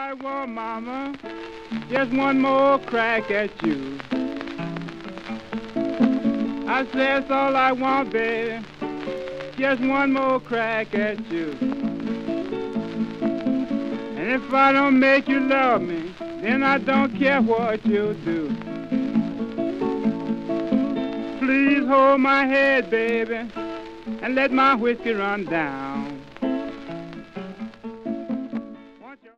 I want, mama, just one more crack at you. I say that's all I want, baby, just one more crack at you. And if I don't make you love me, then I don't care what you do. Please hold my head, baby, and let my whiskey run down.